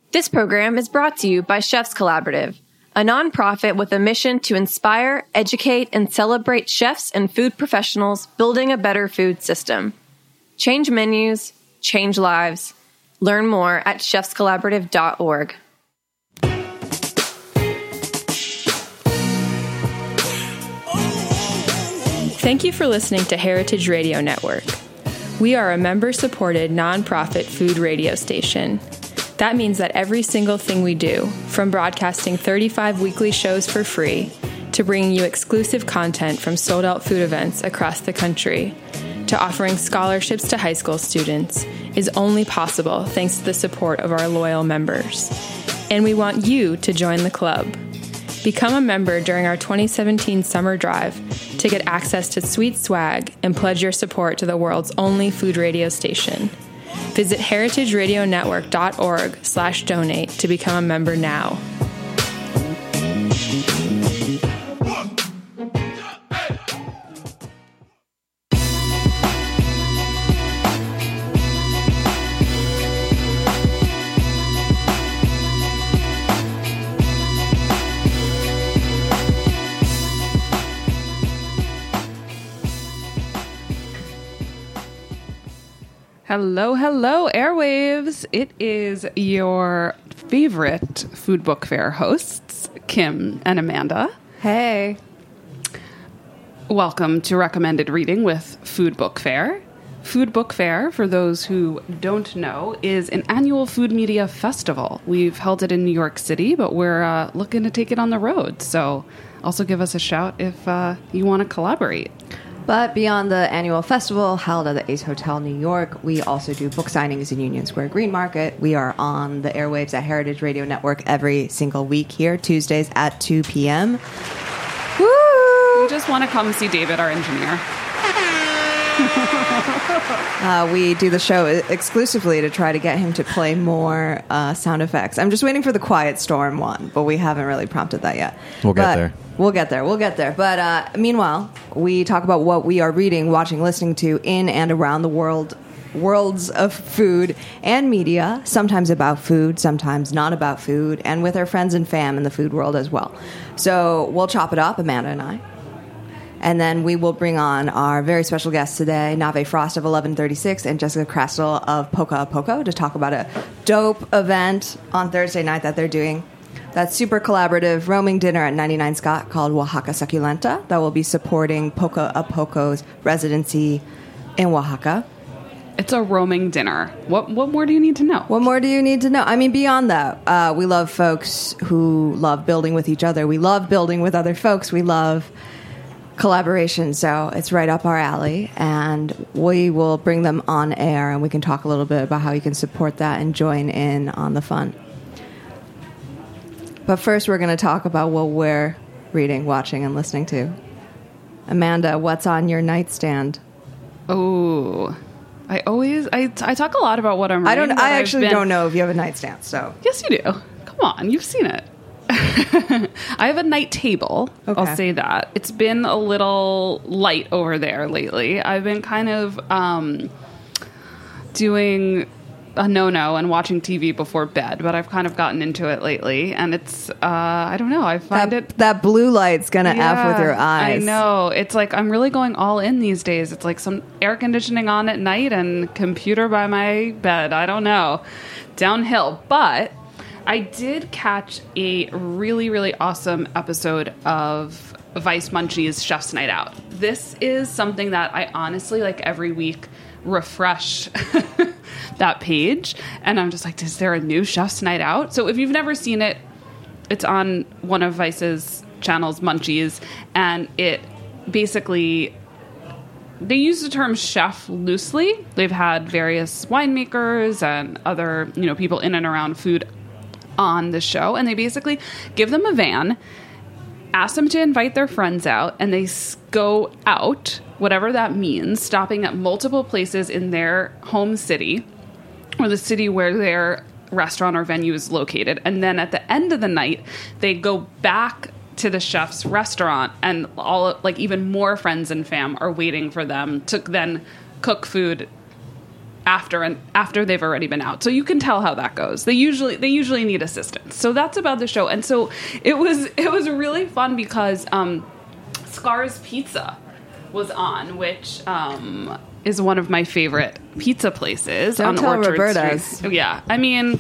This program is brought to you by Chefs Collaborative, a nonprofit with a mission to inspire, educate, and celebrate chefs and food professionals building a better food system. Change menus, change lives. Learn more at chefscollaborative.org. Thank you for listening to Heritage Radio Network. We are a member-supported nonprofit food radio station. That means that every single thing we do, from broadcasting 35 weekly shows for free, to bringing you exclusive content from sold-out food events across the country, to offering scholarships to high school students, is only possible thanks to the support of our loyal members. And we want you to join the club. Become a member during our 2017 summer drive to get access to sweet swag and pledge your support to the world's only food radio station. Visit heritageradionetwork.org/donate to become a member now. Hello, hello, airwaves. It is your favorite Food Book Fair hosts, Kim and Amanda. Hey. Welcome to Recommended Reading with Food Book Fair. Food Book Fair, for those who don't know, is an annual food media festival. We've held it in New York City, but we're looking to take it on the road. So also give us a shout if you want to collaborate. But beyond the annual festival held at the Ace Hotel New York, we also do book signings in Union Square Green Market. We are on the airwaves at Heritage Radio Network every single week here, Tuesdays at 2 p.m. Woo! We just want to come see David, our engineer. We do the show exclusively to try to get him to play more sound effects. I'm just waiting for the Quiet Storm one, but we haven't really prompted that yet. We'll get there. We'll get there. But meanwhile, we talk about what we are reading, watching, listening to in and around the worlds of food and media, sometimes about food, sometimes not about food, and with our friends and fam in the food world as well. So we'll chop it up, Amanda and I. And then we will bring on our very special guests today, Nave Frost of 1136 and Jessica Crastle of Poco a Poco, to talk about a dope event on Thursday night that they're doing. That's super collaborative roaming dinner at 99 Scott called Oaxaca Succulenta that will be supporting Poco a Poco's residency in Oaxaca. It's a roaming dinner. What more do you need to know? What more do you need to know? I mean, beyond that, we love folks who love building with each other. We love building with other folks. We love collaboration, so it's right up our alley, and we will bring them on air, and we can talk a little bit about how you can support that and join in on the fun. But first, we're going to talk about what we're reading, watching, and listening to. Amanda, what's on your nightstand? Oh, I talk a lot about what I'm reading. I actually don't know if you have a nightstand, so. Yes, you do. Come on, you've seen it. I have a night table. Okay. I'll say that. It's been a little light over there lately. I've been kind of doing a no-no and watching TV before bed, but I've kind of gotten into it lately, and it's, I don't know, I find that blue light's gonna F with your eyes. I know. It's like I'm really going all in these days. It's like some air conditioning on at night and computer by my bed. I don't know. Downhill. But I did catch a really, really awesome episode of Vice Munchies Chef's Night Out. This is something that I honestly, like, every week refresh that page, and I'm just like, is there a new Chef's Night Out? So if you've never seen it, it's on one of Vice's channels, Munchies, and it basically, they use the term chef loosely. They've had various winemakers and other, people in and around food on the show, and they basically give them a van, ask them to invite their friends out, and they go out, whatever that means, stopping at multiple places in their home city or the city where their restaurant or venue is located. And then at the end of the night, they go back to the chef's restaurant, and all, even more friends and fam are waiting for them to then cook food after they've already been out. So you can tell how that goes. They usually need assistance. So that's about the show. And so it was really fun because Scar's Pizza was on, which is one of my favorite pizza places. Don't on tell Orchard Roberta's. Street. Yeah, I mean,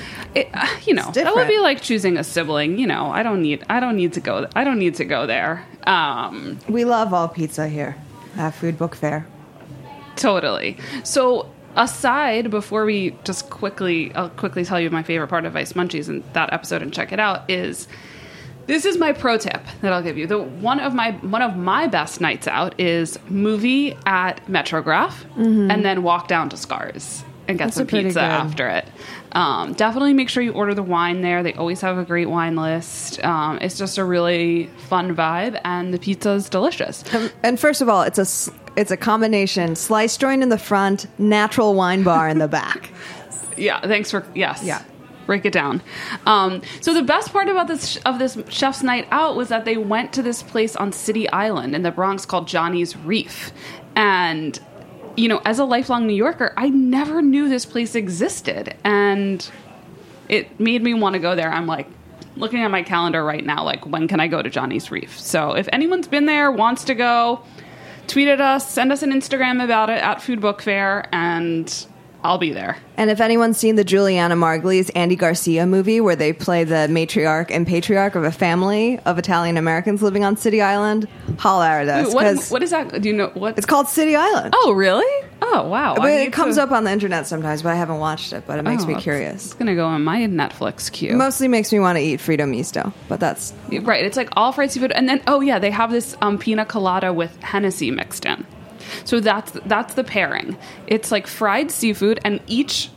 that would be like choosing a sibling. I don't need to go. I don't need to go there. We love all pizza here at Food Book Fair. Totally. So aside, before we just I'll quickly tell you my favorite part of Vice Munchies in that episode and check it out is. This is my pro tip that I'll give you. One of my best nights out is movie at Metrograph and then walk down to Scars and get some pizza after it. Definitely make sure you order the wine there. They always have a great wine list. It's just a really fun vibe, and the pizza is delicious. And first of all, it's a combination sliced joint in the front, natural wine bar in the back. Yeah, thanks for yes. Yeah. Break it down. So the best part about this chef's night out was that they went to this place on City Island in the Bronx called Johnny's Reef. And, as a lifelong New Yorker, I never knew this place existed. And it made me want to go there. I'm like looking at my calendar right now, like, when can I go to Johnny's Reef? So if anyone's been there, wants to go, tweet at us, send us an Instagram about it at Food Book Fair, and I'll be there. And if anyone's seen the Juliana Margulies Andy Garcia movie where they play the matriarch and patriarch of a family of Italian Americans living on City Island, holla at us. What is that? Do you know what? It's called City Island. Oh, really? Oh, wow. But it comes up on the internet sometimes, but I haven't watched it, but it makes me curious. It's going to go on my Netflix queue. It mostly makes me want to eat Frito Misto, but that's... Right, it's like all fried seafood. And then, they have this pina colada with Hennessy mixed in. So that's the pairing. It's like fried seafood, and each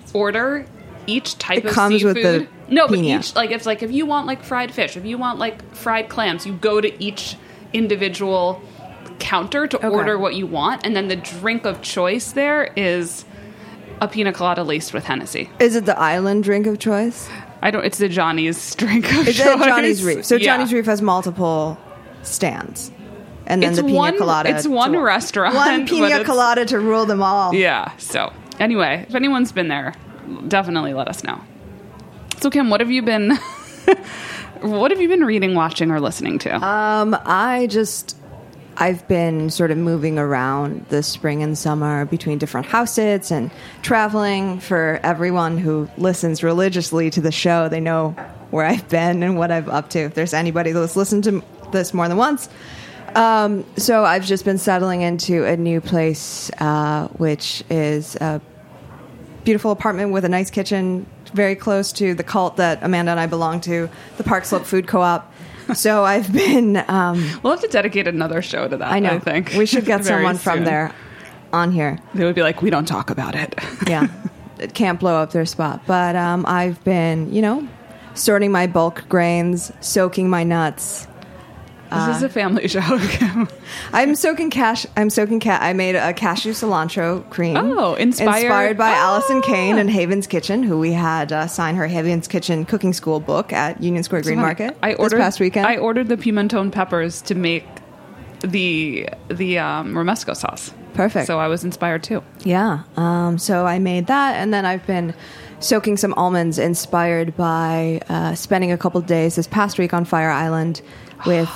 type of comes seafood. With the but pina. each, like, it's like if you want like fried fish, if you want like fried clams, you go to each individual counter to order what you want, and then the drink of choice there is a pina colada laced with Hennessy. Is it the island drink of choice? It's the Johnny's drink of choice. Is it Johnny's Reef? So yeah. Johnny's Reef has multiple stands. And then it's the pina colada. It's one restaurant. One pina colada to rule them all. Yeah. So anyway, if anyone's been there, definitely let us know. So Kim, what have you been reading, watching, or listening to? I've been sort of moving around this spring and summer between different house sits and traveling. For everyone who listens religiously to the show, they know where I've been and what I've up to. If there's anybody that's listened to this more than once. So I've just been settling into a new place, which is a beautiful apartment with a nice kitchen, very close to the cult that Amanda and I belong to, the Park Slope Food Co-op. So I've been... we'll have to dedicate another show to that, I know. I think. We should get someone from there on here. They would be like, we don't talk about it. Yeah. It can't blow up their spot. But I've been, sorting my bulk grains, soaking my nuts. This is a family show. I'm soaking I made a cashew cilantro cream. Oh, inspired by Allison Kane in Haven's Kitchen, who we had sign her Haven's Kitchen cooking school book at Union Square Green Market this past weekend. I ordered the pimenton peppers to make the romesco sauce. Perfect. So I was inspired too. Yeah. So I made that, and then I've been soaking some almonds, inspired by spending a couple days this past week on Fire Island with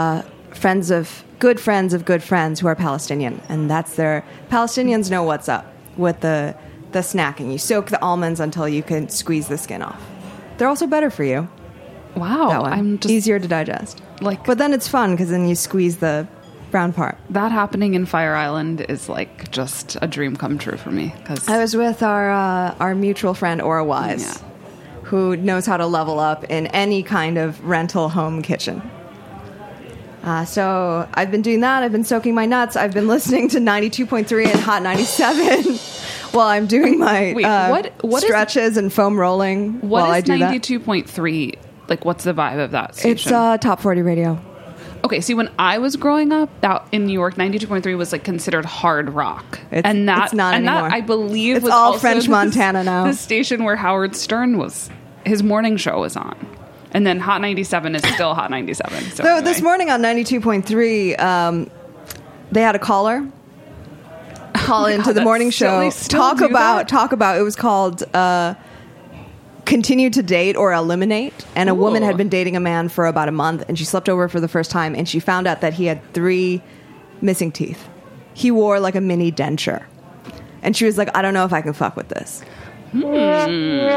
good friends of good friends who are Palestinian, and Palestinians know what's up with the snacking. You soak the almonds until you can squeeze the skin off. They're also better for you. Wow, that one. I'm just easier to digest. But then it's fun because then you squeeze the brown part. That happening in Fire Island is like just a dream come true for me. Cause I was with our mutual friend Aura Wise, who knows how to level up in any kind of rental home kitchen. So I've been doing that. I've been soaking my nuts. I've been listening to 92.3 and Hot 97 while I'm doing my what stretches and foam rolling while I do that. What is 92.3? Like, what's the vibe of that station? It's Top 40 radio. Okay, see, when I was growing up out in New York, 92.3 was like considered hard rock. It's not anymore. That, I believe, it's was all also French Montana now. The station where Howard Stern his morning show was on. And then Hot 97 is still Hot 97. So anyway. This morning on 92.3, they had a caller call into the morning show, talk about. It was called Continue to Date or Eliminate. And a woman had been dating a man for about a month, and she slept over for the first time, and she found out that he had 3 missing teeth. He wore like a mini denture. And she was like, I don't know if I can fuck with this. Wow.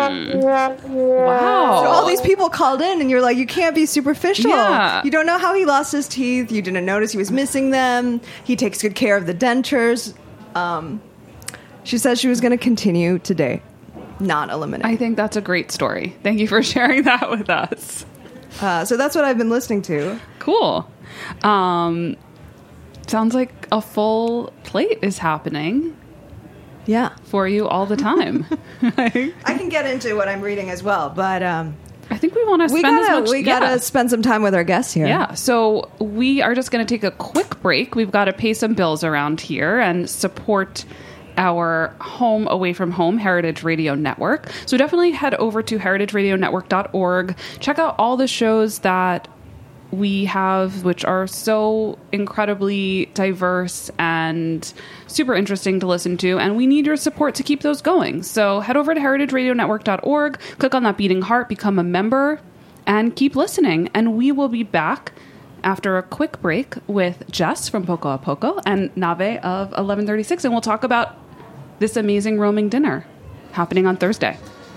So all these people called in, and you're like, you can't be superficial. Yeah. You don't know how he lost his teeth. You didn't notice he was missing them. He takes good care of the dentures. She says she was going to continue to date, not eliminate. I think that's a great story. Thank you for sharing that with us. So that's what I've been listening to. Cool. Sounds like a full plate is happening. Yeah. For you all the time. I can get into what I'm reading as well, but I think we want to spend we gotta spend some time with our guests here. Yeah. So we are just going to take a quick break. We've got to pay some bills around here and support our home away from home Heritage Radio Network. So definitely head over to heritageradionetwork.org. Check out all the shows that we have, which are so incredibly diverse and super interesting to listen to, and we need your support to keep those going. So head over to heritageradionetwork.org, click on that beating heart, become a member, and keep listening. And we will be back after a quick break with Jess from Poco a Poco and Nave of 1136, and we'll talk about this amazing roaming dinner happening on Thursday.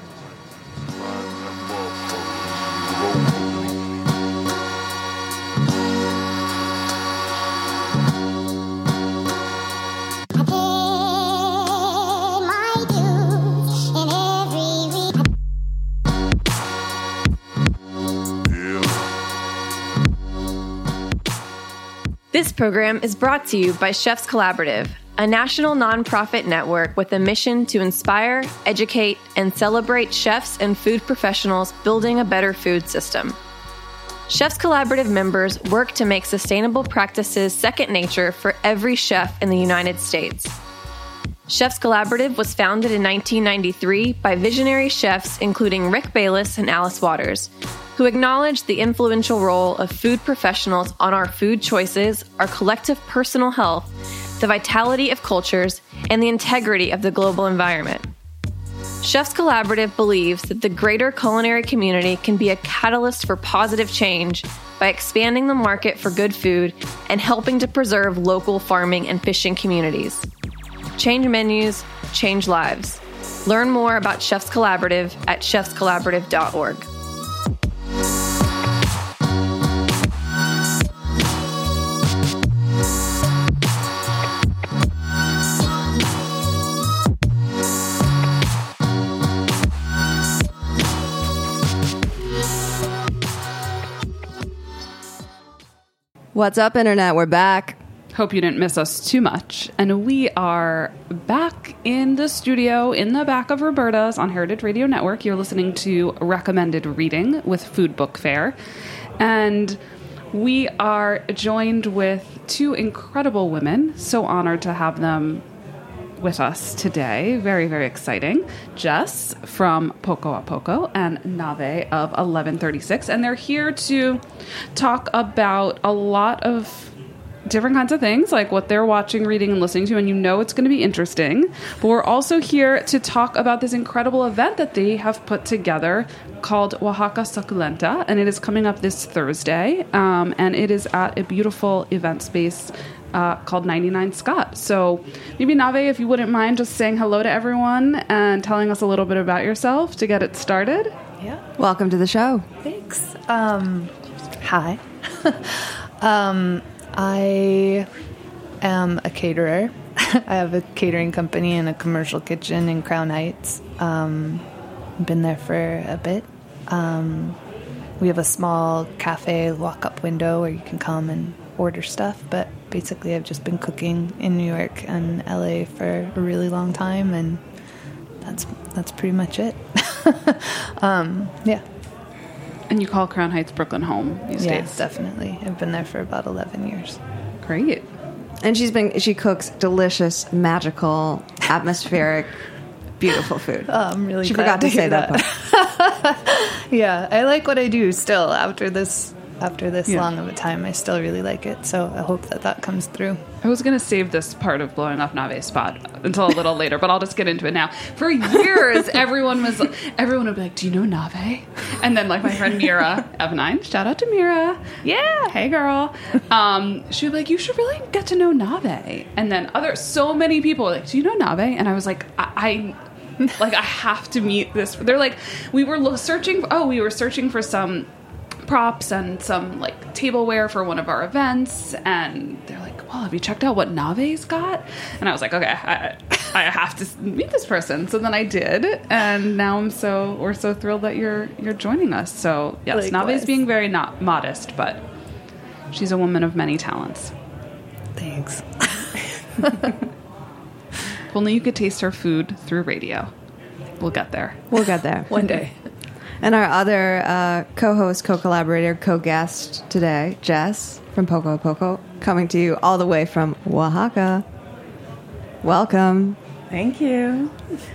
This program is brought to you by Chefs Collaborative, a national nonprofit network with a mission to inspire, educate, and celebrate chefs and food professionals building a better food system. Chefs Collaborative members work to make sustainable practices second nature for every chef in the United States. Chefs Collaborative was founded in 1993 by visionary chefs including Rick Bayless and Alice Waters, who acknowledge the influential role of food professionals on our food choices, our collective personal health, the vitality of cultures, and the integrity of the global environment. Chefs Collaborative believes that the greater culinary community can be a catalyst for positive change by expanding the market for good food and helping to preserve local farming and fishing communities. Change menus, change lives. Learn more about Chefs Collaborative at chefscollaborative.org. What's up, Internet? We're back. Hope you didn't miss us too much. And we are back in the studio in the back of Roberta's on Heritage Radio Network. You're listening to Recommended Reading with Food Book Fair. And we are joined with 2 incredible women. So honored to have them with us today. Very, very exciting. Jess from Poco a Poco and Nave of 1136. And they're here to talk about a lot of different kinds of things, like what they're watching, reading, and listening to, and you know it's going to be interesting. But we're also here to talk about this incredible event that they have put together called Oaxaca Suculenta, and it is coming up this Thursday, and it is at a beautiful event space called 99 Scott. So maybe, Nave, if you wouldn't mind just saying hello to everyone and telling us a little bit about yourself to get it started. Yeah. Welcome to the show. Thanks. Hi. I am a caterer. I have a catering company and a commercial kitchen in Crown Heights. Been there for a bit. We have a small cafe walk-up window where you can come and order stuff, but basically I've just been cooking in New York and LA for a really long time, and that's pretty much it. Yeah. And you call Crown Heights Brooklyn home these days? Yes, definitely. I've been there for about 11 years. Great. And she cooks delicious, magical, atmospheric, beautiful food. Oh, I'm really She glad forgot to hear say that part. Yeah, I like what I do still after this after this long of a time. I still really like it, so I hope that comes through. I was going to save this part of blowing off Nave's spot until a little later, but I'll just get into it now. For years, everyone would be like, do you know Nave? And then like my friend Mira F9, shout out to Mira. Yeah, hey girl. She would be like, you should really get to know Nave. And then so many people were like, do you know Nave? And I was like, I have to meet this. They're like, we were searching for some props and some like tableware for one of our events, and they're like, well, have you checked out what Nave's got? And I was like, okay, I have to meet this person. So then I did, and now we're so thrilled that you're joining us. So yes, Nave's being very not modest, but she's a woman of many talents. Thanks. If only you could taste her food through radio. We'll get there. One day. And our other co-host, co-collaborator, co-guest today, Jess from Poco a Poco, coming to you all the way from Oaxaca. Welcome. Thank you.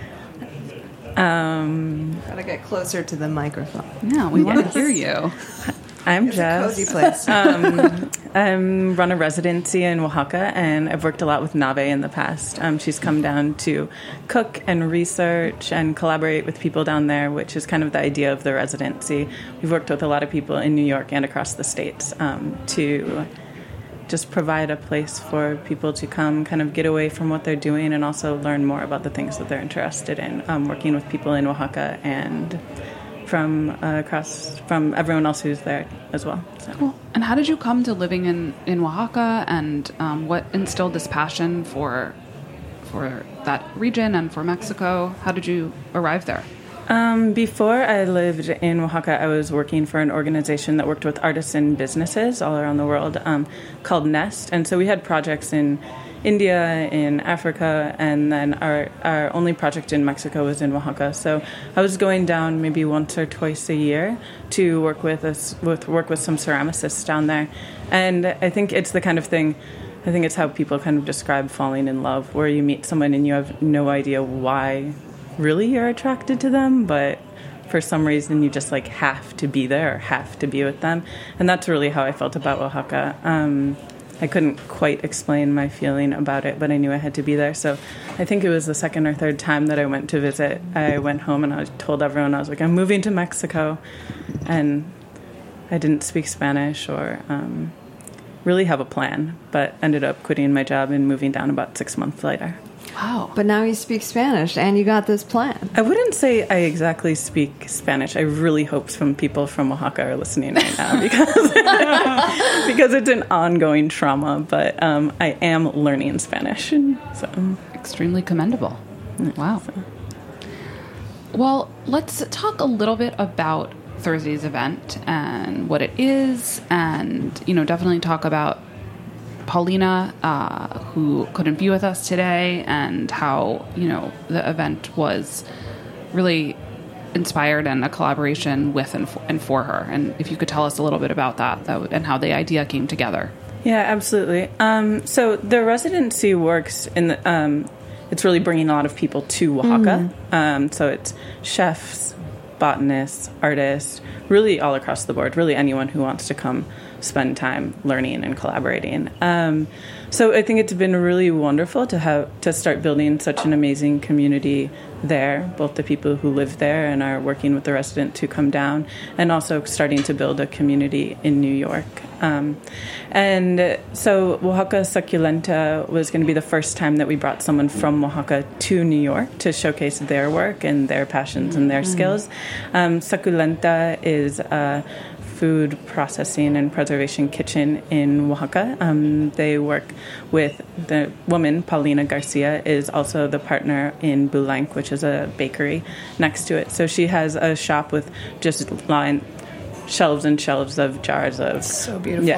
Gotta get closer to the microphone. Yeah, we want to hear you. I'm It's Jess. a cozy place. I run a residency in Oaxaca, and I've worked a lot with Nave in the past. She's come down to cook and research and collaborate with people down there, which is kind of the idea of the residency. We've worked with a lot of people in New York and across the States to just provide a place for people to come kind of get away from what they're doing and also learn more about the things that they're interested in, working with people in Oaxaca and from everyone else who's there as well. So. Cool. And how did you come to living in Oaxaca, and what instilled this passion for that region and for Mexico? How did you arrive there? Before I lived in Oaxaca, I was working for an organization that worked with artisan businesses all around the world called Nest. And so we had projects in India, in Africa, and then our only project in Mexico was in Oaxaca. So I was going down maybe once or twice a year to work with some ceramicists down there. And I think it's the kind of thing, I think it's how people kind of describe falling in love, where you meet someone and you have no idea why really you're attracted to them, but for some reason you just like have to be there or have to be with them. And that's really how I felt about Oaxaca. I couldn't quite explain my feeling about it, but I knew I had to be there. So I think it was the second or third time that I went to visit. I went home and I told everyone, I was like, I'm moving to Mexico. And I didn't speak Spanish or really have a plan, but ended up quitting my job and moving down about 6 months later. Wow. But now you speak Spanish, and you got this plan. I wouldn't say I exactly speak Spanish. I really hope some people from Oaxaca are listening right now because it's an ongoing trauma, but I am learning Spanish. So. Extremely commendable. Wow. Well, let's talk a little bit about Thursday's event and what it is, and, definitely talk about Paulina, who couldn't be with us today, and how, the event was really inspired and a collaboration with and for her. And if you could tell us a little bit about that and how the idea came together. Yeah, absolutely. So the residency works in the, it's really bringing a lot of people to Oaxaca. So it's chefs, botanists, artists, really all across the board, really anyone who wants to come spend time learning and collaborating. So I think it's been really wonderful to start building such an amazing community there, both the people who live there and are working with the residents who come down, and also starting to build a community in New York. And so Oaxaca Suculenta was going to be the first time that we brought someone from Oaxaca to New York to showcase their work and their passions and their skills. Suculenta is a food processing and preservation kitchen in Oaxaca. They work with the woman, Paulina Garcia, is also the partner in Boulank, which is a bakery next to it. So she has a shop with just shelves and shelves of jars of so beautiful. Yeah,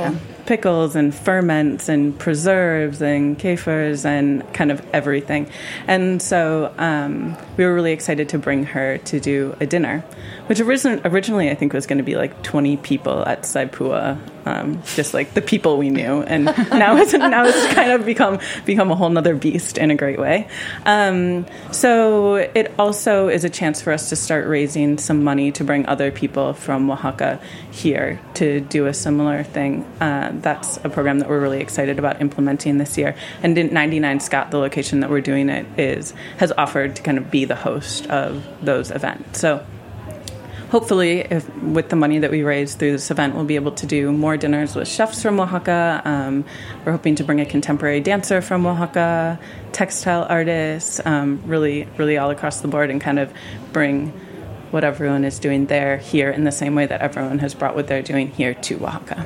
pickles and ferments and preserves and kefirs and kind of everything. And so we were really excited to bring her to do a dinner, which originally I think was going to be like 20 people at Saipua, just like the people we knew. And now it's kind of become a whole nother beast in a great way. So it also is a chance for us to start raising some money to bring other people from Oaxaca here to do a similar thing. That's a program that we're really excited about implementing this year. And 99 Scott, the location that we're doing it has offered to kind of be the host of those events. So hopefully, with the money that we raise through this event, we'll be able to do more dinners with chefs from Oaxaca. We're hoping to bring a contemporary dancer from Oaxaca, textile artists, really, really all across the board, and kind of bring what everyone is doing there here in the same way that everyone has brought what they're doing here to Oaxaca.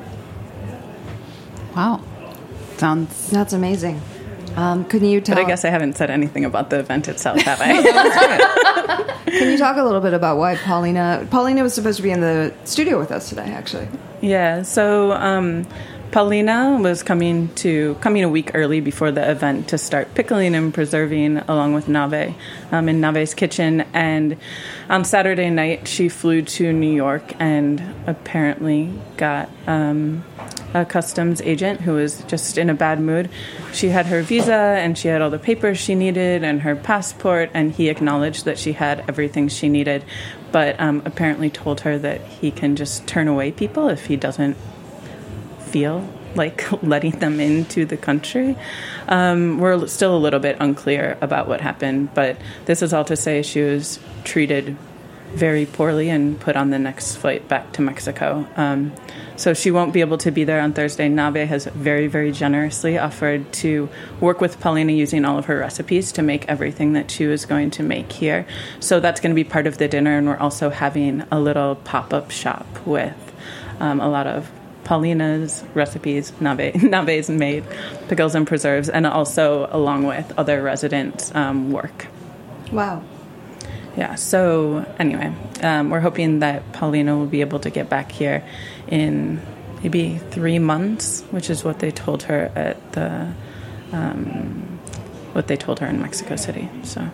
Wow. That's amazing. Can you tell? But I guess I haven't said anything about the event itself, have I? Can you talk a little bit about why Paulina was supposed to be in the studio with us today, actually? Yeah, so Paulina was coming a week early before the event to start pickling and preserving along with Nave in Nave's kitchen. And on Saturday night, she flew to New York and apparently got a customs agent who was just in a bad mood. She had her visa and she had all the papers she needed and her passport, and he acknowledged that she had everything she needed, but apparently told her that he can just turn away people if he doesn't feel like letting them into the country. We're still a little bit unclear about what happened, but this is all to say she was treated very poorly and put on the next flight back to Mexico. So she won't be able to be there on Thursday. Nave has very, very generously offered to work with Paulina using all of her recipes to make everything that she was going to make here. So that's going to be part of the dinner, and we're also having a little pop-up shop with a lot of Paulina's recipes, Nave's made pickles and preserves, and also along with other residents' work. Wow. Yeah, so anyway, we're hoping that Paulina will be able to get back here in maybe 3 months, which is what they told her at what they told her in Mexico City. So,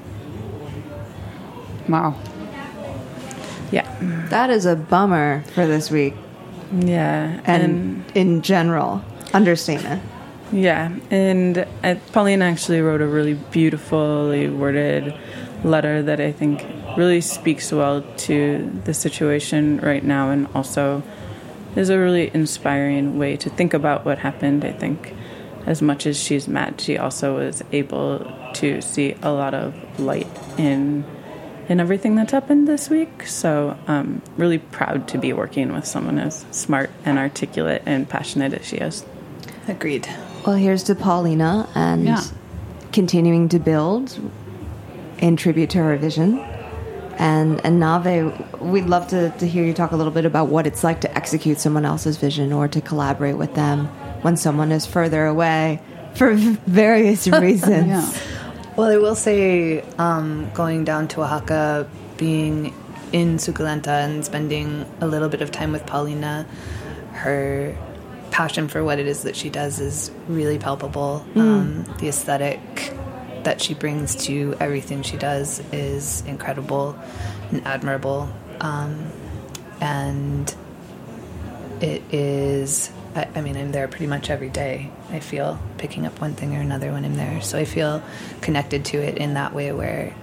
wow. Yeah. That is a bummer for this week. Yeah. And in general, understatement. Yeah, and Paulina actually wrote a really beautifully worded letter that I think really speaks well to the situation right now, and also is a really inspiring way to think about what happened. I think as much as she's mad, she also was able to see a lot of light in everything that's happened this week. So I'm really proud to be working with someone as smart and articulate and passionate as she is. Agreed. Well, here's to Paulina and continuing to build in tribute to her vision. And Nave, we'd love to hear you talk a little bit about what it's like to execute someone else's vision or to collaborate with them when someone is further away for various reasons. Yeah. Well, I will say going down to Oaxaca, being in Suculenta and spending a little bit of time with Paulina, her passion for what it is that she does is really palpable. The aesthetic that she brings to everything she does is incredible and admirable. And it is, I mean, I'm there pretty much every day, I feel, picking up one thing or another when I'm there. So I feel connected to it in that way where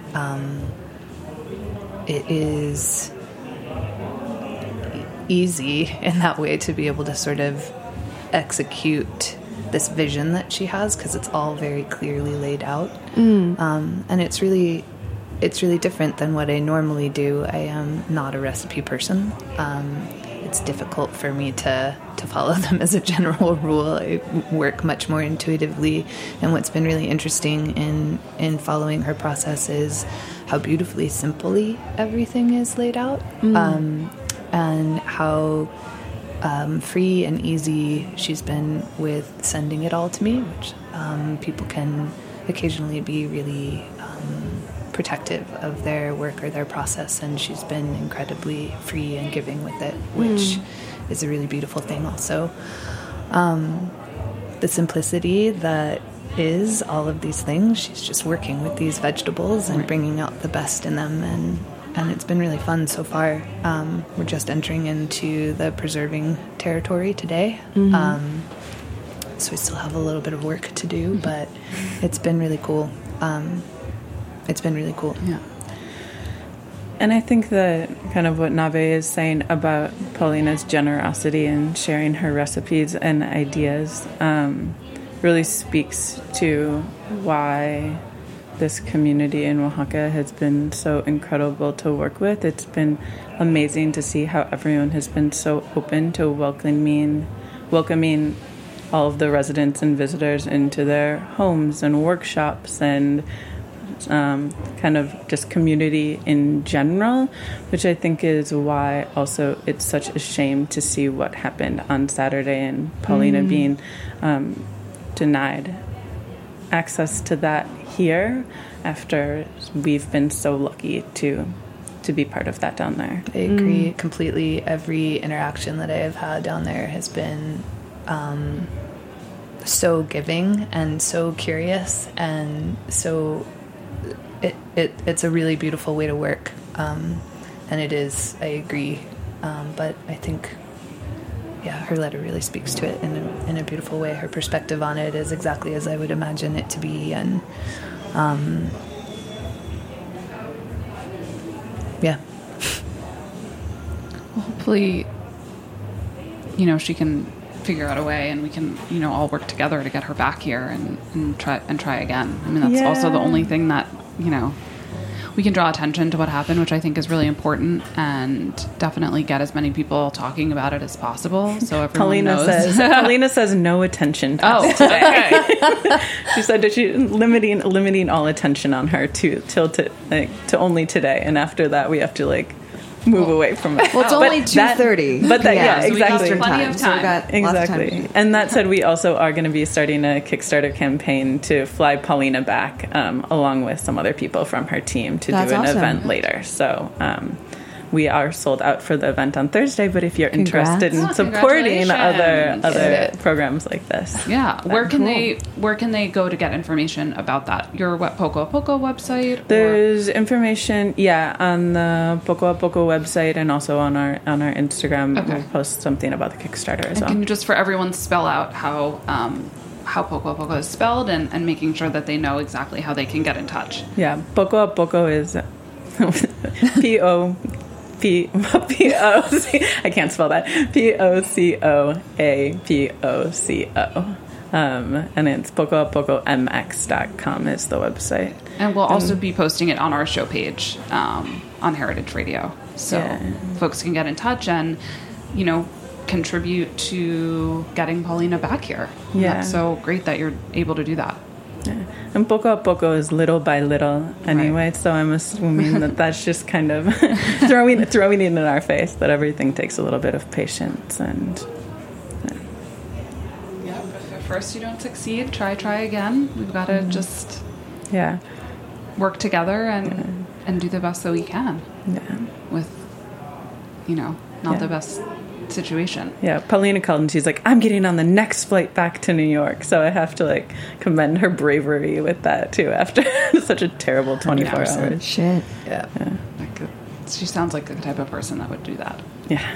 it is easy in that way to be able to sort of execute this vision that she has, because it's all very clearly laid out. And it's really different than what I normally do. I am not a recipe person. It's difficult for me to follow them as a general rule. I work much more intuitively, and what's been really interesting in following her process is how beautifully simply everything is laid out, and how free and easy she's been with sending it all to me, which people can occasionally be really protective of their work or their process, and she's been incredibly free and giving with it, which is a really beautiful thing also. the simplicity that is all of these things. She's just working with these vegetables and bringing out the best in them, and it's been really fun so far. We're just entering into the preserving territory today. So we still have a little bit of work to do, but it's been really cool. Yeah. And I think that kind of what Nave is saying about Paulina's generosity and sharing her recipes and ideas really speaks to why this community in Oaxaca has been so incredible to work with. It's been amazing to see how everyone has been so open to welcoming all of the residents and visitors into their homes and workshops and kind of just community in general, which I think is why also it's such a shame to see what happened on Saturday and Paulina being denied access to that here after we've been so lucky to be part of that down there. I agree completely. Every interaction that I have had down there has been so giving and so curious, and so it's a really beautiful way to work, and it is. I agree, but I think, her letter really speaks to it in a beautiful way. Her perspective on it is exactly as I would imagine it to be, and Well, hopefully, she can figure out a way, and we can, all work together to get her back here and try again. I mean, that's also the only thing that, we can draw attention to what happened, which I think is really important, and definitely get as many people talking about it as possible, so everyone knows. Paulina says no attention. Okay. She said that she's limiting all attention on her to only today, and after that we have to move away from it. Well, it's only 2:30. But that, so exactly. We got plenty of time. So we got lots of time. Exactly. And that said, we also are going to be starting a Kickstarter campaign to fly Paulina back, along with some other people from her team to do an event later. So we are sold out for the event on Thursday, but if you're interested in supporting other programs like this. Yeah. Where can they go to get information about that? Your Poco a Poco website? There's information, on the Poco a Poco website, and also on our Instagram. Okay. We'll post something about the Kickstarter as well. Can you just, for everyone, spell out how Poco a Poco is spelled, and making sure that they know exactly how they can get in touch? Yeah, Poco a Poco is I can't spell that. POCOAPOCO. And it's PocoAPocoMX.com is the website. And we'll also be posting it on our show page on Heritage Radio. So folks can get in touch and, contribute to getting Paulina back here. Yeah. That's so great that you're able to do that. Yeah. And poco a poco is little by little anyway, right. So I'm assuming that's just kind of throwing it in our face that everything takes a little bit of patience. And but if at first you don't succeed, try again. We've got to just work together and do the best that we can with not the best situation. Yeah, Paulina called and she's like, I'm getting on the next flight back to New York, so I have to commend her bravery with that too after such a terrible 24 hours. Shit. Yeah. She sounds like the type of person that would do that. Yeah.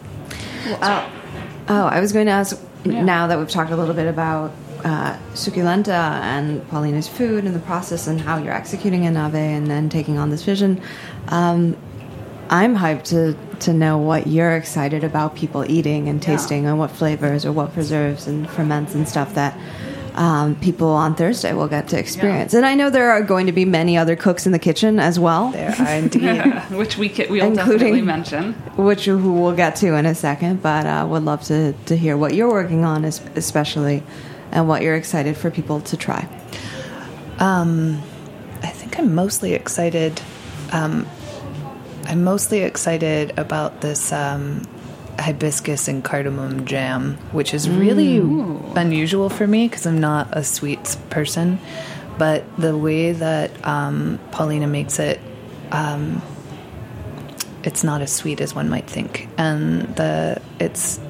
I was going to ask, now that we've talked a little bit about Suculenta and Paulina's food and the process and how you're executing a Nave and then taking on this vision, I'm hyped to know what you're excited about people eating and tasting and what flavors or what preserves and ferments and stuff that people on Thursday will get to experience. And I know there are going to be many other cooks in the kitchen as well. There are indeed. Which we'll definitely mention. Which we'll get to in a second, but would love to hear what you're working on especially and what you're excited for people to try. I think I'm mostly excited... I'm mostly excited about this hibiscus and cardamom jam, which is really unusual for me because I'm not a sweets person. But the way that Paulina makes it, it's not as sweet as one might think, and it's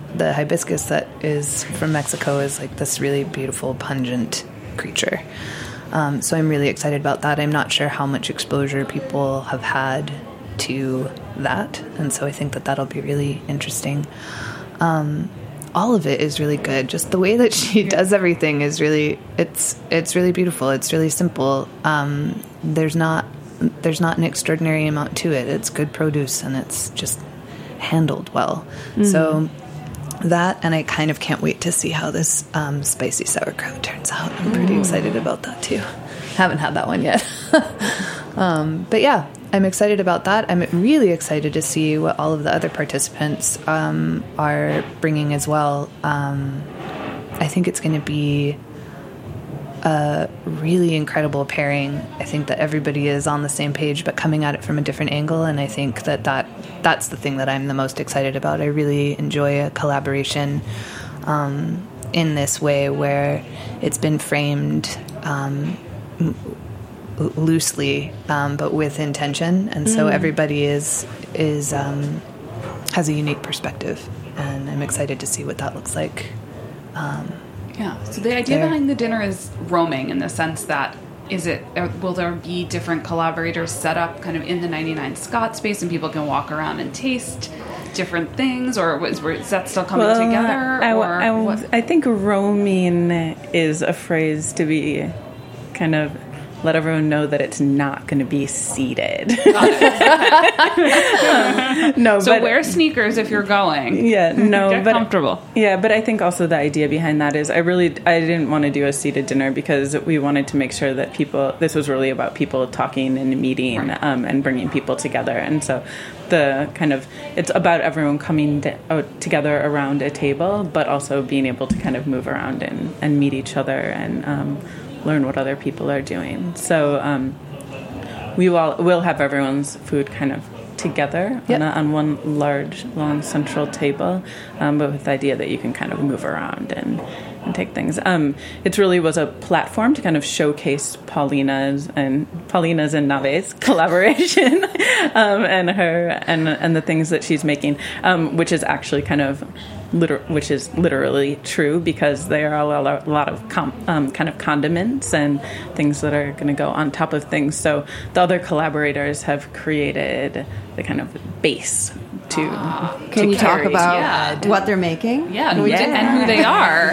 the hibiscus that is from Mexico is like this really beautiful, pungent creature. So I'm really excited about that. I'm not sure how much exposure people have had to that, and so I think that that'll be really interesting. All of it is really good. Just the way that she does everything is really, it's really beautiful. It's really simple. There's not an extraordinary amount to it. It's good produce, and it's just handled well. So that, and I kind of can't wait to see how this spicy sauerkraut turns out. I'm pretty excited about that too. Haven't had that one yet. But yeah, I'm excited about that. I'm really excited to see what all of the other participants are bringing as well. I think it's going to be a really incredible pairing. I think that everybody is on the same page, but coming at it from a different angle. And I think that's the thing that I'm the most excited about. I really enjoy a collaboration in this way where it's been framed loosely, but with intention. And so everybody has a unique perspective, and I'm excited to see what that looks like. Yeah. So the idea behind the dinner is roaming, in the sense that will there be different collaborators set up kind of in the 99 Scott space, and people can walk around and taste different things, or is that still coming together? I think roaming is a phrase to be kind of let everyone know that it's not going to be seated. No, so wear sneakers if you're going. Yeah, no, Get comfortable. Yeah, but I think also the idea behind that is I didn't want to do a seated dinner because we wanted to make sure that this was really about people talking and meeting, right, and bringing people together. And so it's about everyone coming together around a table, but also being able to kind of move around and meet each other and learn what other people are doing. So we'll have everyone's food kind of together on one large, long central table, but with the idea that you can kind of move around and take things. It really was a platform to kind of showcase Paulina's and Nave's collaboration, and her and the things that she's making, which is actually kind of which is literally true, because there are a lot of kind of condiments and things that are going to go on top of things. So the other collaborators have created the kind of base to Can you talk about what they're making? Yeah, and who they are.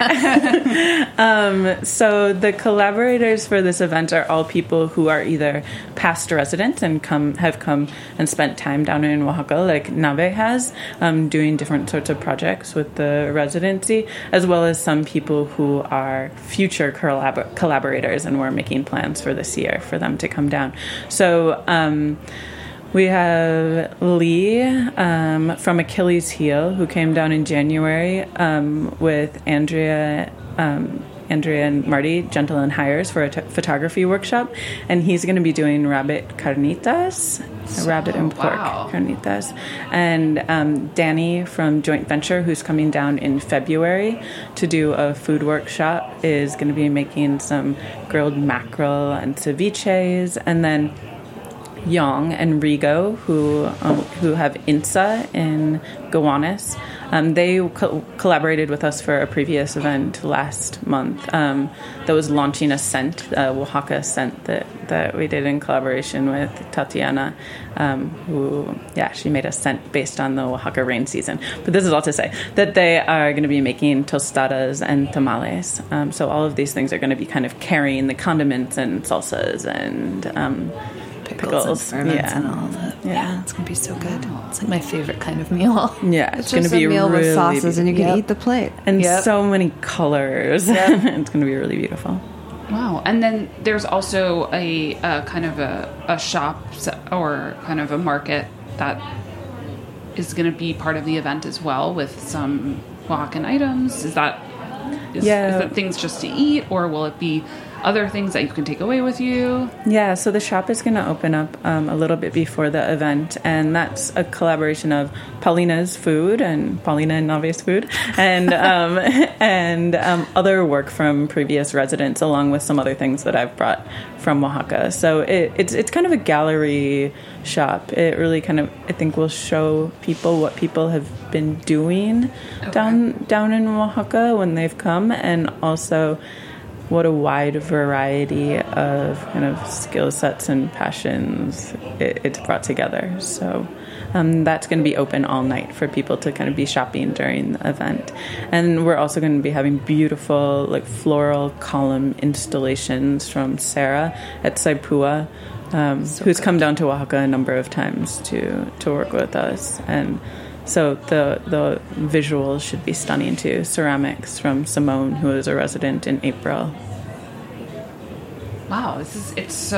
So the collaborators for this event are all people who are either past residents and have come and spent time down in Oaxaca, like Nave has, doing different sorts of projects with the residency, as well as some people who are future collaborators, and we're making plans for this year for them to come down. So we have Lee from Achilles Heel, who came down in January with Andrea and Marty, Gentle and Hires, for a photography workshop. And he's going to be doing rabbit carnitas, rabbit and pork carnitas. And Danny from Joint Venture, who's coming down in February to do a food workshop, is going to be making some grilled mackerel and ceviches. And then Yang and Rigo, who have INSA in Gowanus. They collaborated with us for a previous event last month that was launching a scent, Oaxaca scent that we did in collaboration with Tatiana, she made a scent based on the Oaxaca rain season. But this is all to say that they are going to be making tostadas and tamales. So all of these things are going to be kind of carrying the condiments and salsas and pickles and ferments and all that. Yeah, it's going to be so good. It's like my favorite kind of meal. Yeah, it's going to be a meal with sauces, and you can eat the plate. And so many colors. It's going to be really beautiful. Wow. And then there's also a kind of a shop or kind of a market that is going to be part of the event as well, with some Oaxacan items. Is that things just to eat, or will it be other things that you can take away with you? Yeah, so the shop is going to open up a little bit before the event, and that's a collaboration of Paulina's Food and Paulina and Nave's Food, and other work from previous residents, along with some other things that I've brought from Oaxaca. So it's kind of a gallery shop. It really kind of, I think, will show people what people have been doing down in Oaxaca when they've come, and also what a wide variety of kind of skill sets and passions it's brought together. So that's going to be open all night for people to kind of be shopping during the event. And we're also going to be having beautiful like floral column installations from Sarah at Saipua, who's come down to Oaxaca a number of times to work with us. And so the visuals should be stunning too. Ceramics from Simone, who is a resident in April. Wow, it's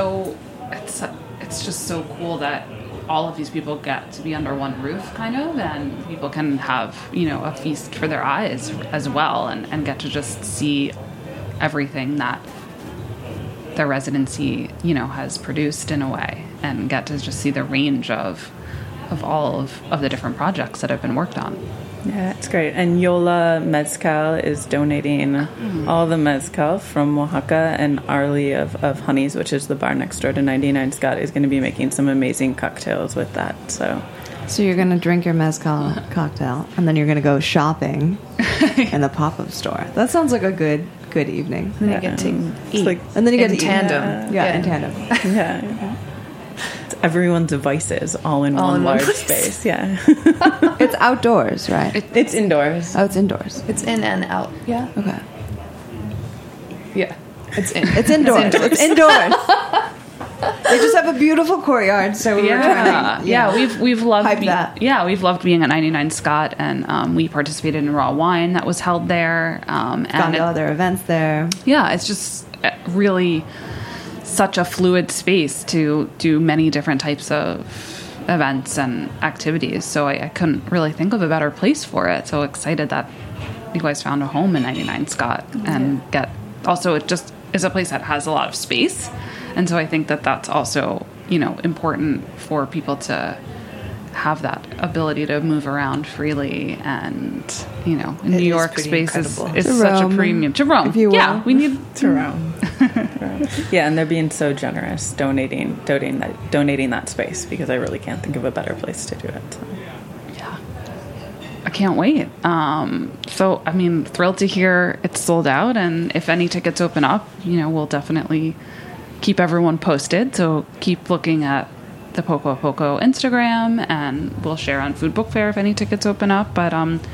just so cool that all of these people get to be under one roof, kind of, and people can have, a feast for their eyes as well, and get to just see everything that their residency, has produced in a way, and get to just see the range of all of the different projects that have been worked on. Yeah, it's great. And Yola Mezcal is donating all the mezcal from Oaxaca, and Arlie of Honeys, which is the bar next door to 99 Scott, is going to be making some amazing cocktails with that. So you're going to drink your mezcal cocktail, and then you're going to go shopping in the pop-up store. That sounds like a good evening. And then you get to eat. And then you get in to tandem. Yeah, in tandem. yeah. Everyone's devices all in one large space. Yeah. It's outdoors, right? It's indoors. Oh, it's indoors. It's in and out. Yeah. Okay. Yeah. It's in. It's indoors. It's indoors. They just have a beautiful courtyard, so we were trying to we've loved hype that. Yeah, we've loved being at 99 Scott, and we participated in raw wine that was held there. Gone to other events there. Yeah, it's just really such a fluid space to do many different types of events and activities. So I couldn't really think of a better place for it. So excited that you guys found a home in 99 Scott, and also it just is a place that has a lot of space. And so I think that that's also, important for people to have that ability to move around freely. And, in New York space is such a premium. To Rome. If you will. Yeah, we need to Rome. Yeah, and they're being so generous donating that space, because I really can't think of a better place to do it. So. Yeah. I can't wait. So, thrilled to hear it's sold out, and if any tickets open up, we'll definitely keep everyone posted. So keep looking at the Poco a Poco Instagram, and we'll share on Food Book Fair if any tickets open up. But,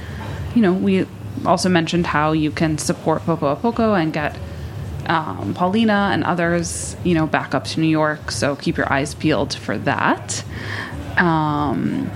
we also mentioned how you can support Poco a Poco and get Paulina and others, back up to New York. So keep your eyes peeled for that. And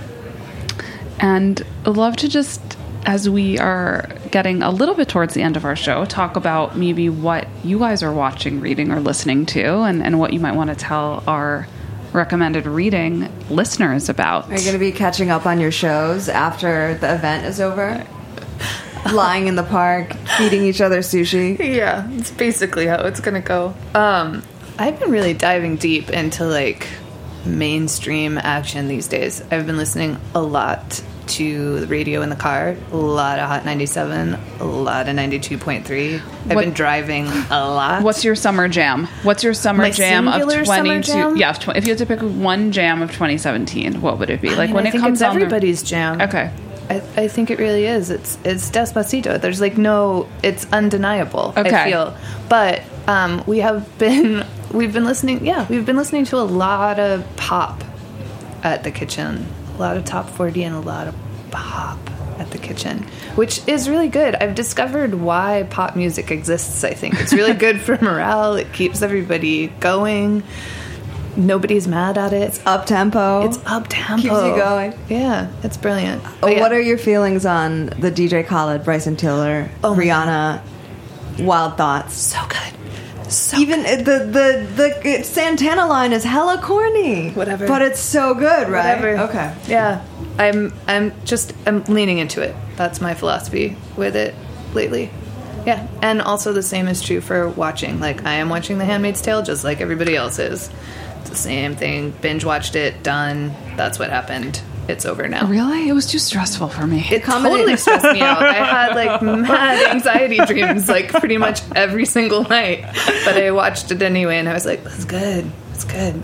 I'd love to just, as we are getting a little bit towards the end of our show, talk about maybe what you guys are watching, reading, or listening to, and what you might want to tell our recommended reading listeners about. Are you going to be catching up on your shows after the event is over? Lying in the park, feeding each other sushi? Yeah, it's basically how it's going to go. I've been really diving deep into, mainstream action these days. I've been listening a lot to the radio in the car, a lot of Hot 97, a lot of 92.3. I've been driving a lot. What's your summer jam? What's your summer jam of 22? Summer jam? Yeah, if you had to pick one jam of 2017, what would it be? I think it's everybody's jam. Okay. I think it really is. It's Despacito. There's it's undeniable. Okay. I feel, but we've been listening. Yeah, we've been listening to a lot of pop at the kitchen. A lot of top 40 and a lot of pop at the kitchen, which is really good. I've discovered why pop music exists. I think it's really good for morale. It keeps everybody going. Nobody's mad at it. It's up-tempo. Keeps you going. Yeah, it's brilliant. What are your feelings on the DJ Khaled, Bryson Tiller, Rihanna, Wild Thoughts? So good. Even the Santana line is hella corny. Whatever. But it's so good, right? Whatever. Okay. Yeah. I'm leaning into it. That's my philosophy with it lately. Yeah, and also the same is true for watching. Like, I am watching The Handmaid's Tale just like everybody else is. It's the same thing. Binge watched it, done. That's what happened. It's over now. Really? It was too stressful for me. It totally stressed me out. I had like mad anxiety dreams like pretty much every single night. But I watched it anyway and I was like, that's good. It's good.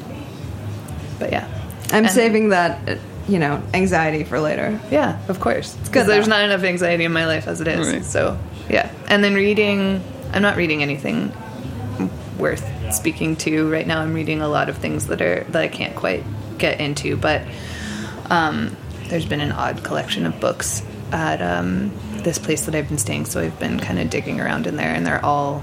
But yeah. I'm saving that, anxiety for later. Yeah, of course. good, Because there's though. not enough anxiety in my life as it is. Right. So, yeah. And then reading, I'm not reading anything worth speaking to right now. I'm reading a lot of things that I can't quite get into. But there's been an odd collection of books at this place that I've been staying. So I've been kind of digging around in there. And they're all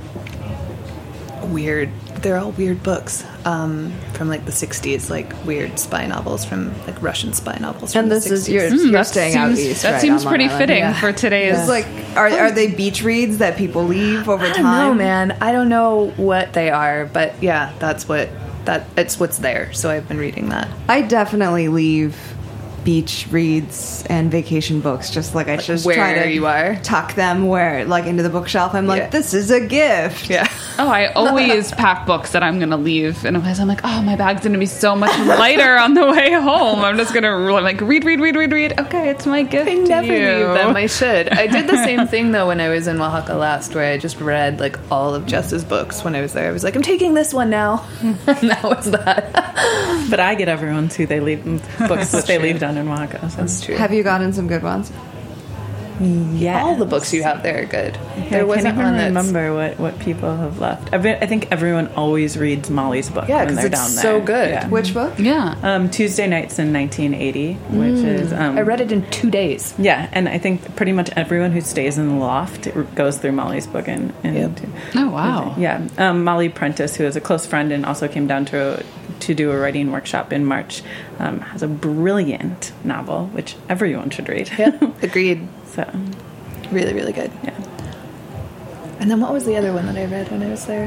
weird. They're all weird books from like the 60s, like weird spy novels from like Russian spy novels from And the this 60s. is you're That staying out east. That right, seems on Long pretty Island. fitting Yeah. for today's. It's like, are they beach reads that people leave over I time? don't know, man. I don't know what they are, but yeah, it's what's there. So I've been reading that. I definitely leave beach reads and vacation books just like I just where try to you are? tuck them where like into the bookshelf. I'm like, Yeah. this is a gift. Yeah. Oh, I always pack books that I'm going to leave. And I'm like, oh, my bag's going to be so much lighter on the way home. I'm just going to like read. Okay, it's my gift I to never you. knew them. I should. I did the same thing, though, when I was in Oaxaca last, where I just read, like, all of Jess's books when I was there. I was like, I'm taking this one now. And that was that. But I get everyone's who they leave books that they leave down in Oaxaca. So. That's true. Have you gotten some good ones? Yeah. All the books you have there are good. There I wasn't can't even one that's... remember what people have left. I think everyone always reads Molly's book Yeah, when 'cause they're it's down there. so good. Yeah. Which book? Yeah. Tuesday Nights in 1980, which is... I read it in 2 days. Yeah, and I think pretty much everyone who stays in the loft goes through Molly's book. Yep. Oh, wow. Yeah. Molly Prentice, who is a close friend and also came down to do a writing workshop in March, has a brilliant novel, which everyone should read. Yeah, agreed. So, Really, really good. yeah. And then what was the other one that I read when I was there?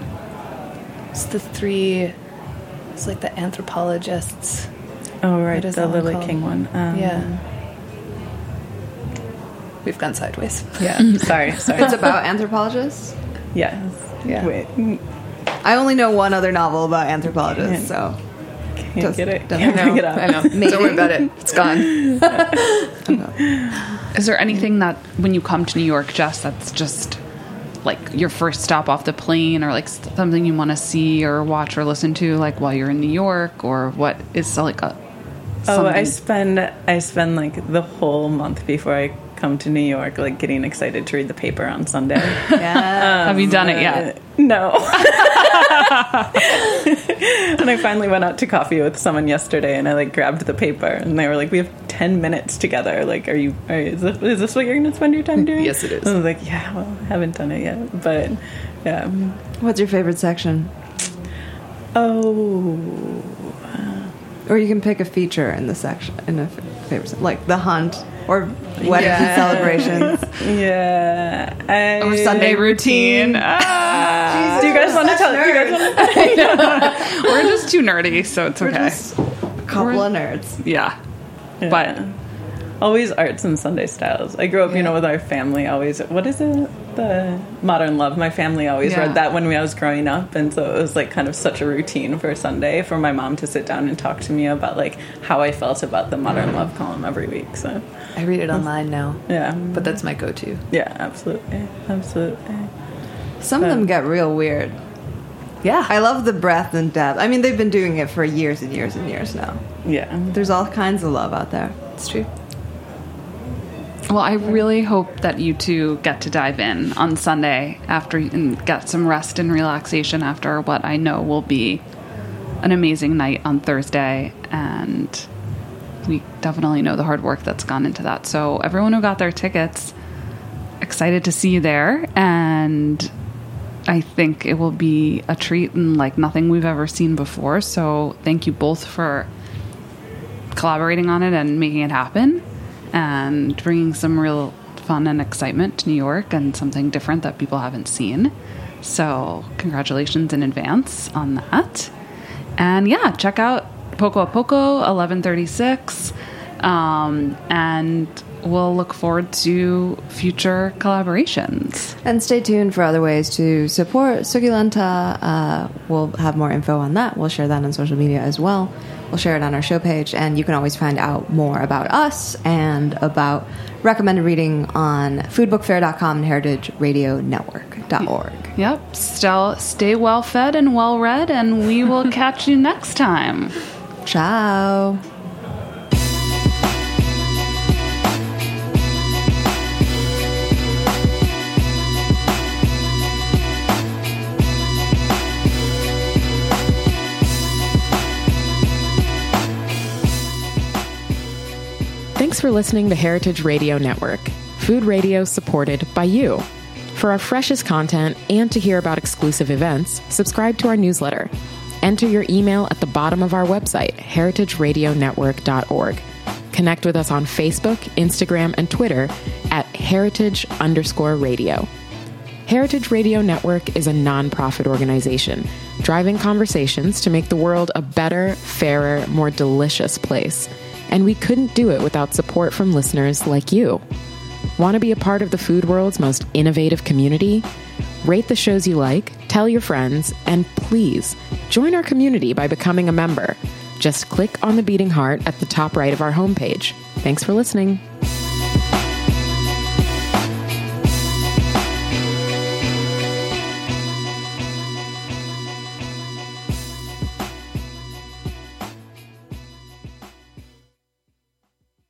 It's it's like the anthropologists. Oh, right, What is the that one Lily called? King one. Yeah. We've gone sideways. Yeah, sorry. It's about anthropologists. Yes. Yeah. Wait, I only know one other novel about anthropologists, so can't Does- get it. doesn't Can't pick it up. I know. Don't worry about it. It's gone. Is there anything that when you come to New York, Jess, that's just like your first stop off the plane, or like something you want to see or watch or listen to, like while you're in New York, or what is like a? Oh, I something- spend like the whole month before I come to New York, like getting excited to read the paper on Sunday. yeah. Have you done it yet? No. And I finally went out to coffee with someone yesterday, and I like grabbed the paper, and they were like, "We have 10 minutes together. Like, is this what you're going to spend your time doing?" Yes, it is. And I was like, "Yeah, well, I haven't done it yet, but yeah." What's your favorite section? Oh. Or you can pick a feature in the section in a favorite, like the hunt or weddings and celebrations. Yeah. Or Sunday routine. Do you guys want to tell? Do you guys want to? We're just too nerdy, so it's We're okay. just a couple of nerds. Yeah. But Always arts and Sunday styles. I grew up, with our family always. What is it? The Modern Love. My family always Yeah. read that when I was growing up, and so it was like kind of such a routine for Sunday for my mom to sit down and talk to me about like how I felt about the Modern Love column every week. So I read it online now, yeah, but that's my go-to. yeah, absolutely. Some of them get real weird. Yeah. I love the breadth and depth. I mean, they've been doing it for years and years and years now. Yeah. There's all kinds of love out there. It's true. well, I really hope that you two get to dive in on Sunday and get some rest and relaxation after what I know will be an amazing night on Thursday. And we definitely know the hard work that's gone into that. So everyone who got their tickets, excited to see you there. And I think it will be a treat and like nothing we've ever seen before. So thank you both for collaborating on it and making it happen and bringing some real fun and excitement to New York and something different that people haven't seen. So congratulations in advance on that. And yeah, check out Poco a Poco, 1136. And we'll look forward to future collaborations. And stay tuned for other ways to support Succulenta. We'll have more info on that. We'll share that on social media as well. We'll share it on our show page, and you can always find out more about us and about recommended reading on foodbookfair.com and heritageradionetwork.org. Yep. Stay well fed and well read, and we will catch you next time. Ciao. Thanks for listening to Heritage Radio Network, food radio supported by you. For our freshest content and to hear about exclusive events, subscribe to our newsletter. Enter your email at the bottom of our website, heritageradionetwork.org. Connect with us on Facebook, Instagram, and Twitter at heritage_radio. Heritage Radio Network is a nonprofit organization driving conversations to make the world a better, fairer, more delicious place. And we couldn't do it without support from listeners like you. Want to be a part of the food world's most innovative community? Rate the shows you like, tell your friends, and please join our community by becoming a member. Just click on the beating heart at the top right of our homepage. Thanks for listening.